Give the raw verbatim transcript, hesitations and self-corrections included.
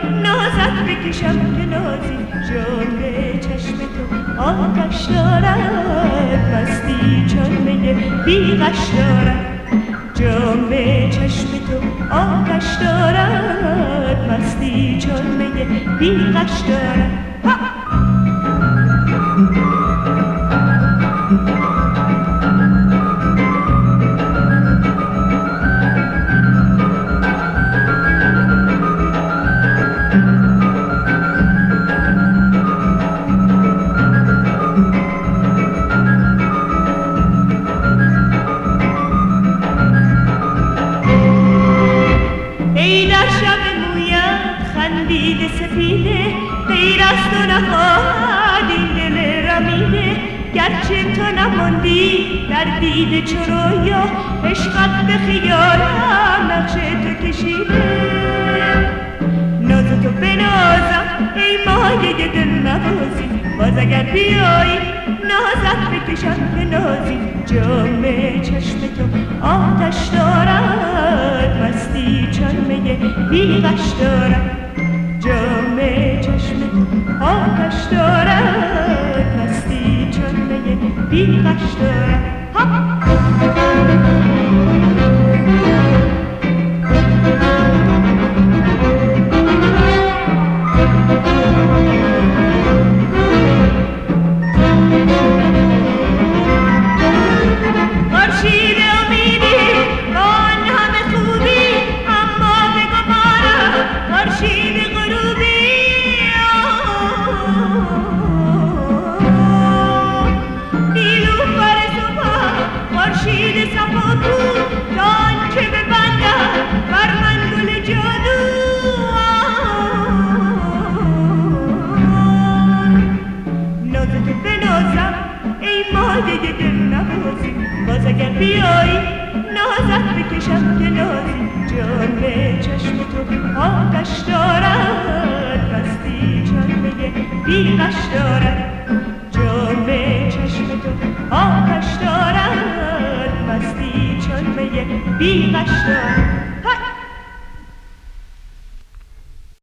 نازت بکشم که نازی جلوه چشم تو آتش دارد مستی چون میگه بیغش دارد جلوه چشم تو آتش دارد مستی چون میگه بیغش دارد خندیده سفیده غیر از تو نخواهد این دل رمیده گرچه تو نماندی در دیده چو رویا عشقت به خیالم نقش تو کشیده ناز تو بنازم ای مایه دل نوازی باز اگر بیایی نازت بکشم که نازی جام چشم تو آتش دارد مستی چون میگه بیغش دارد جام چشم تو آتش دارد مستی چون میگه بیغش دارد باز اگر بیایی نازت بکشم که نازی جام چشم تو آتش دارد مستی چون میگه بیغش دارد جام چشم تو آتش دارد مستی چون میگه بیغش دارد